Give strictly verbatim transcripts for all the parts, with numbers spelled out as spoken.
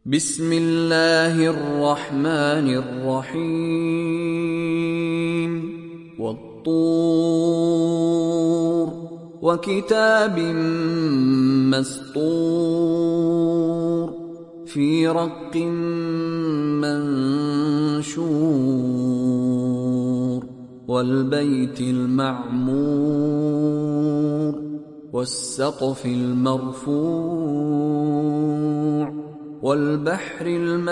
بسم الله الرحمن الرحيم والطور وكتاب مسطور في رق منشور والبيت المعمور والسقف المرفوع والبحر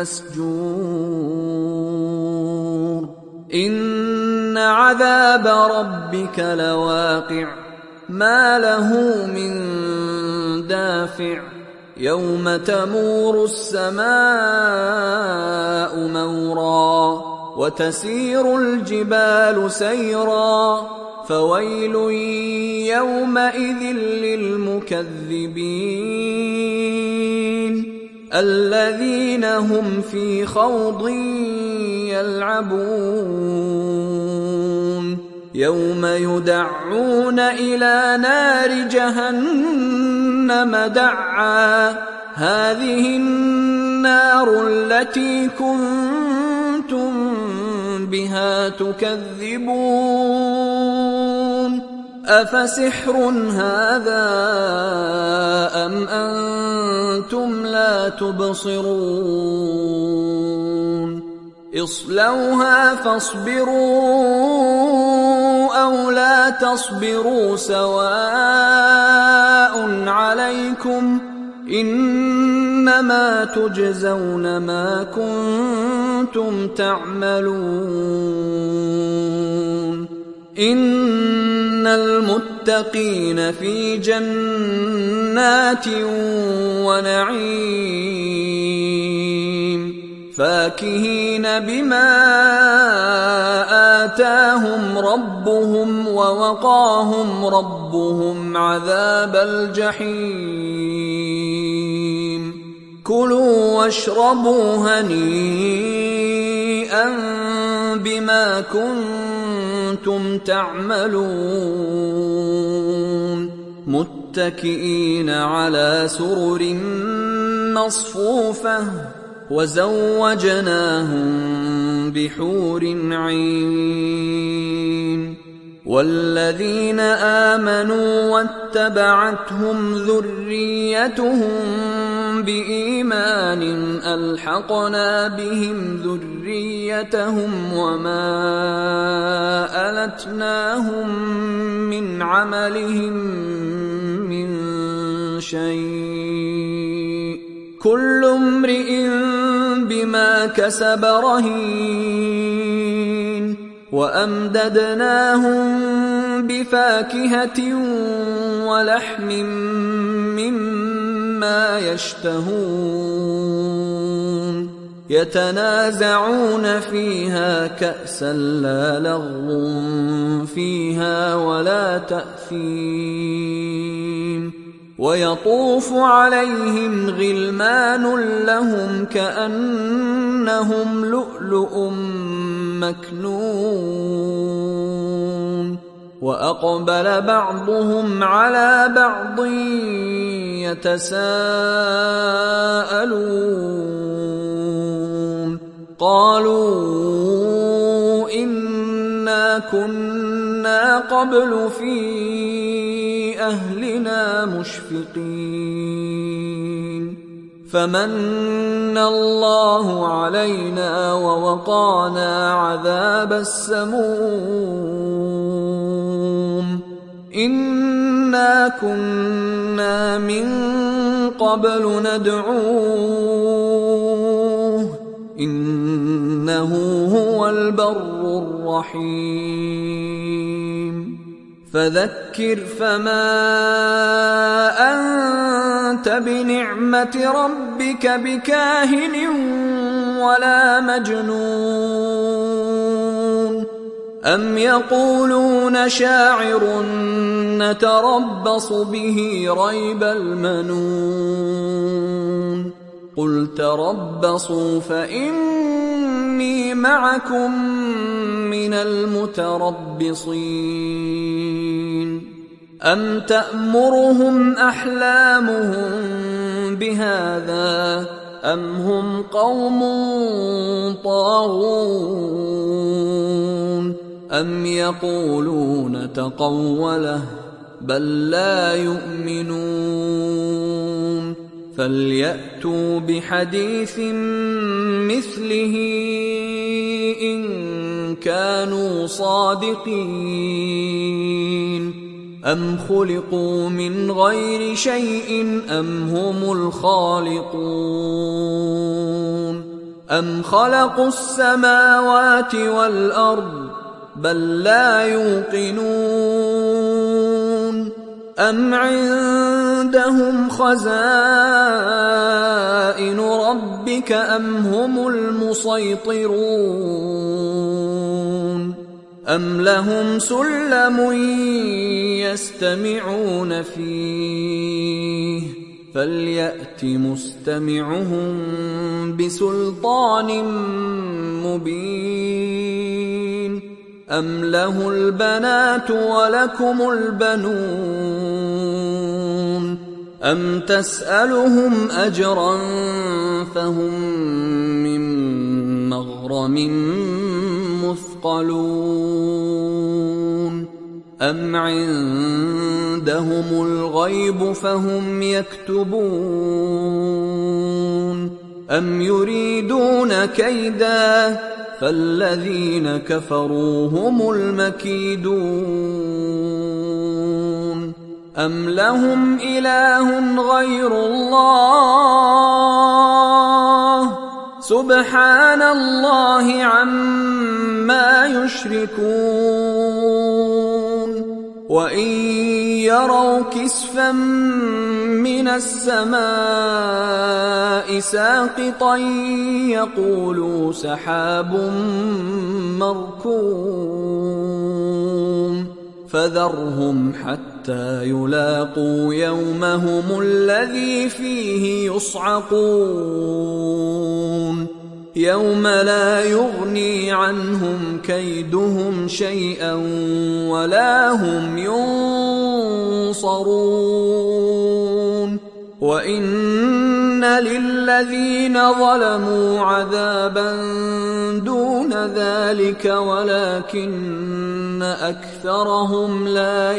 المسجور إن عذاب ربك لواقع ما له من دافع يوم تمور السماء مورا وتسير الجبال سيرا فويل يومئذ للمكذبين الذين هم في خوض يلعبون يوم يدعون إلى نار جهنم دعا هذه النار التي كنتم بها تكذبون أفسحر هذا أم أنتم لا تبصرون اصلوها فاصبروا أو لا تصبروا سواء عليكم إنما تجزون ما كنتم تعملون إن المتقين في جنات ونعيم فاكهين بما آتاهم ربهم ووقاهم ربهم عذاب الجحيم كلوا واشربوا هنيئا بما كنتم تعملون متكئين على سرر مصفوفة وزوجناهم بحور عين والذين آمنوا واتبعتهم ذريتهم بإيمان ألحقنا بهم ذريتهم وما ألتناهم من عملهم من شيء كل امرئ بما كسب رهين وأمددناهم بفاكهة ولحم مما يشتهون يتنازعون فيها كأسا لا لغو فيها ولا تأثيم ويطوف عليهم غلمان لهم كأنهم لؤلؤ مكنون وأقبل بعضهم على بعض يتساءلون قالوا إنا كنا قبل في أهلنا مشفقين فمن الله علينا ووقانا عذاب السموم إنا كنا من قبل ندعوه إنه هو البر الرحيم فذكر فما أنت بنعمة ربك بكاهن ولا مجنون أم يقولون شاعر نتربص به ريب المنون قل تربصوا فإني معكم من المتربصين أم تأمرهم أحلامهم بهذا أم هم قوم طاغون أم يقولون تقوله بل لا يؤمنون فليأتوا بحديث مثله إن كانوا صادقين أم خلقوا من غير شيء أم هم الخالقون أم خلقوا السماوات والأرض بل لا يوقنون أم عندهم خزائن ربك أم هم المسيطرون أم لهم سلم يستمعون فيه فليأت مستمعهم بسلطان مبين أم له البنات ولكم البنون أم تسألهم أجرا فهم من مغرم مثقلون أم عندهم الغيب فهم يكتبون أم يريدون كيدا فالذين كفروا هم المكيدون أم لهم إله غير الله سبحان الله عما يشركون وإن يروا كسفا من السماء ساقطا يقولوا سحاب مركوم فذرهم حتى يلاقوا يومهم الذي فيه يصعقون يوم لا يغني عنهم كيدهم شيئا ولا هم ينصرون وإن للذين ظلموا عذابا دون ذلك ولكن أكثرهم لا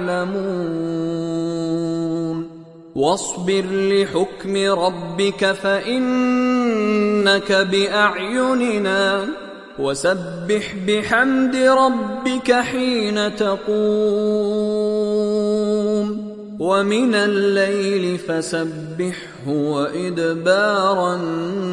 يعلمون واصبر لحكم ربك فإنك بأعيننا وسبح بحمد ربك حين تقوم ومن الليل فسبحه وإدبار النجوم